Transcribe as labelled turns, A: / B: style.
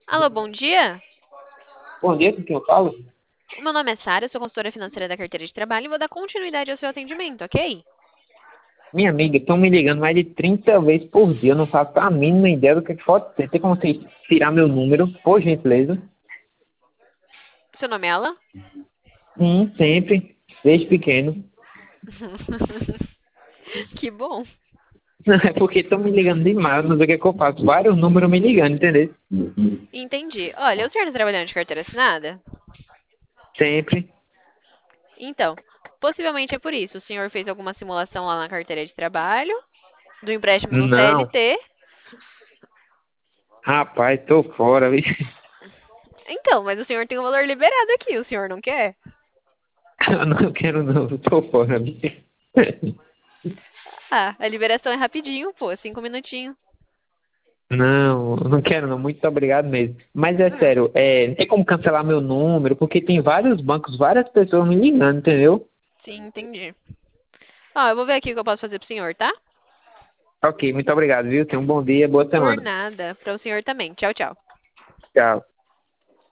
A: Alô, bom dia.
B: Bom dia, com quem eu falo?
A: O meu nome é Sara, sou consultora financeira da carteira de trabalho e vou dar continuidade ao seu atendimento, ok?
B: Minha amiga, estão me ligando mais de 30 vezes por dia. Eu não faço a mínima ideia do que pode ser. Tem como vocês tirar meu número, por gentileza?
A: Seu nome é Alan?
B: Sempre, desde pequeno.
A: Que bom.
B: É porque estão me ligando demais, eu não sei o que eu faço. Vários números me ligando, entendeu?
A: Entendi. Olha, o senhor está trabalhando de carteira assinada?
B: Sempre.
A: Então, possivelmente é por isso. O senhor fez alguma simulação lá na carteira de trabalho, do empréstimo no
B: Não.
A: CLT.
B: Rapaz, tô fora, viu?
A: Então, mas o senhor tem o valor liberado aqui, o senhor não quer?
B: Eu não quero não, tô fora, viu?
A: Ah, a liberação é rapidinho, pô, 5 minutinhos.
B: Não, não quero não, muito obrigado mesmo. Mas é sério, não tem como cancelar meu número, porque tem vários bancos, várias pessoas me ligando, entendeu?
A: Sim, entendi. Ó, eu vou ver aqui o que eu posso fazer pro senhor, tá?
B: Ok, muito obrigado, viu? Tenha um bom dia, boa
A: Por
B: semana.
A: nada. Para o senhor também. Tchau, tchau.
B: Tchau.